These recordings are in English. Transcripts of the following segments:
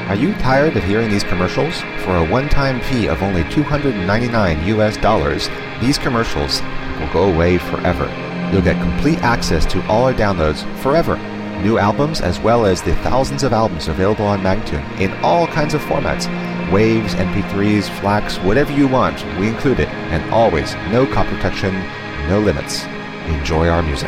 Are you tired of hearing these commercials? For a one-time fee of only $299 US, these commercials will go away forever. You'll get complete access to all our downloads forever. New albums as well as the thousands of albums available on Magnatune in all kinds of formats. Waves, MP3s, FLACs, whatever you want, we include it. And always, no copy protection, no limits. Enjoy our music.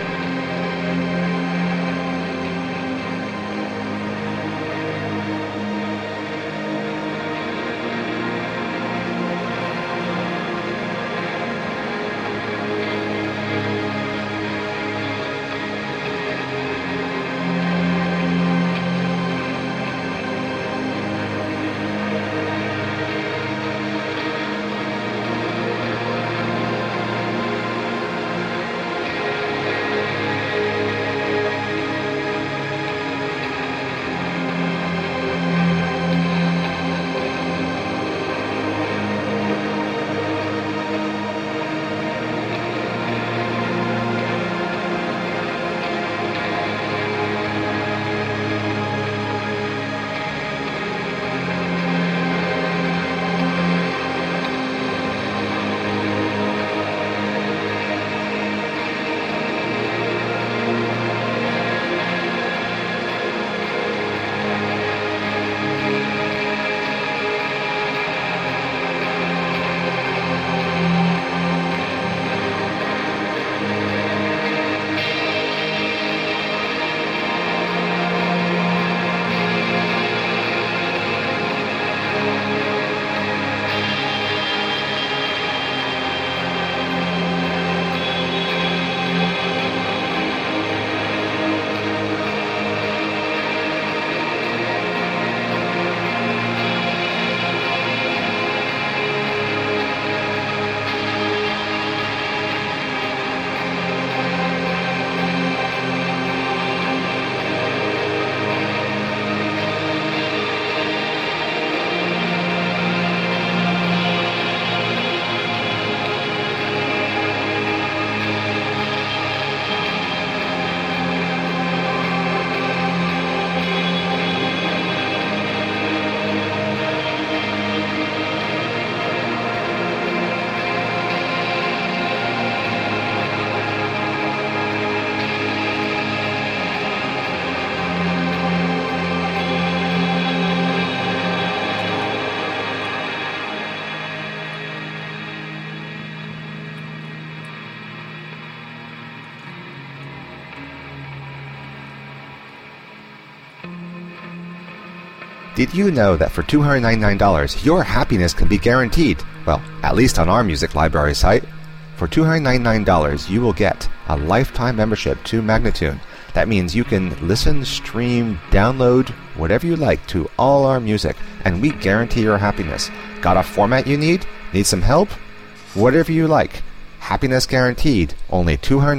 Did you know that for $299, your happiness can be guaranteed? Well, at least on our music library site. For $299, you will get a lifetime membership to Magnatune. That means you can listen, stream, download, whatever you like to all our music, and we guarantee your happiness. Got a format you need? Need some help? Whatever you like. Happiness guaranteed. Only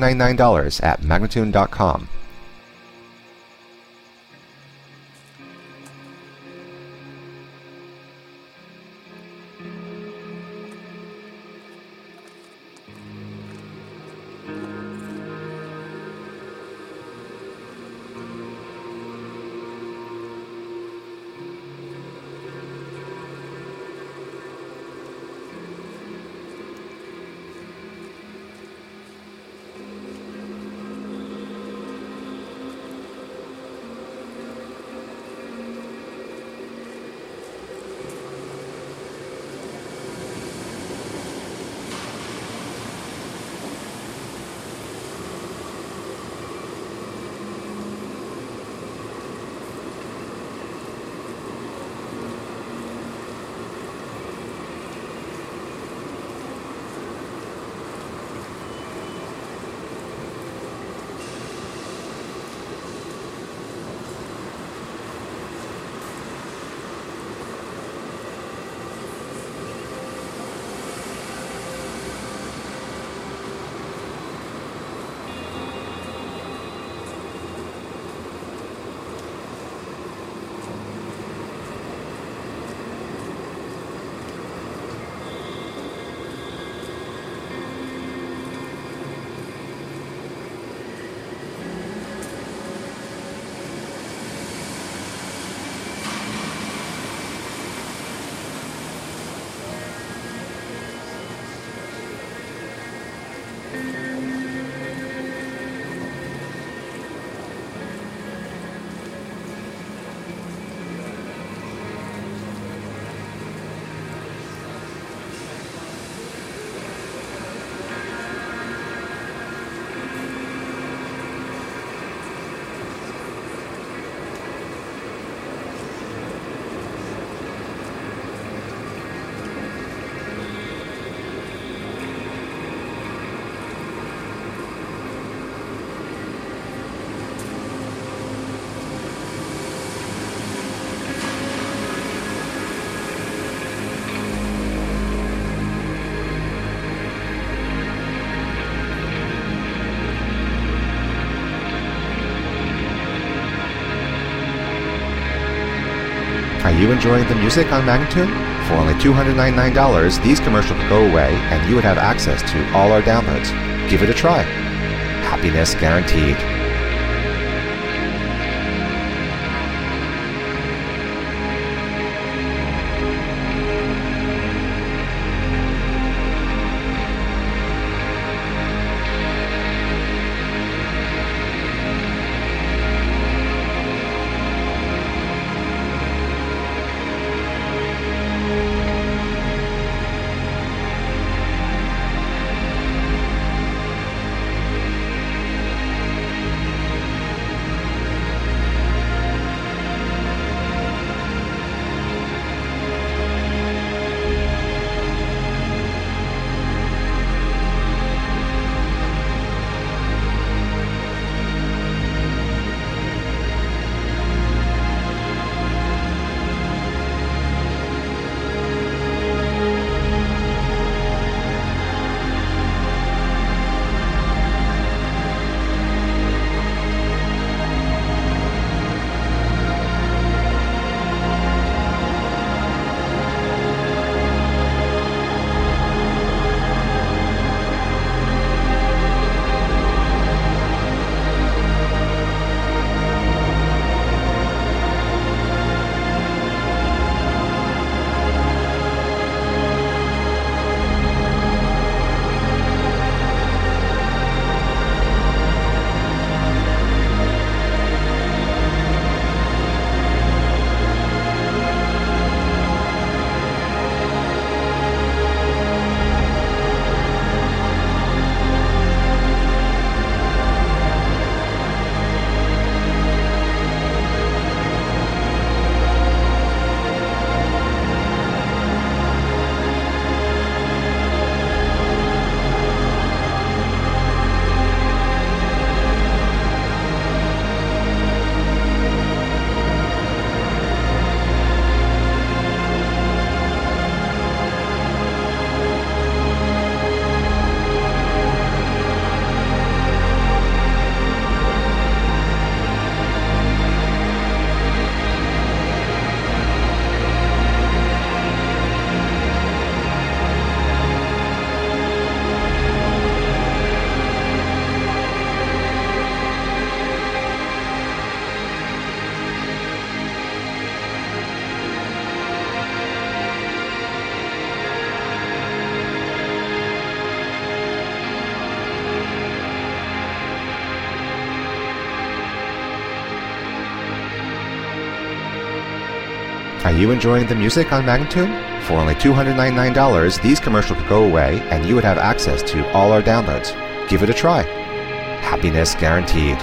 $299 at Magnatune.com. Are you enjoying the music on Magnatune? For only $299, these commercials would go away and you would have access to all our downloads. Give it a try. Happiness guaranteed. Are you enjoying the music on Magnatune? For only $299, these commercials would go away and you would have access to all our downloads. Give it a try. Happiness guaranteed.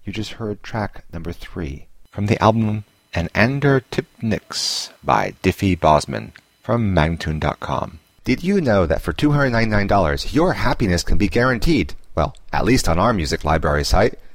You just heard track number 3 from the album An Ander Tipnix by Diffie Bosman from Magnatune.com. Did you know that for $299 your happiness can be guaranteed? Well, at least on our music library site.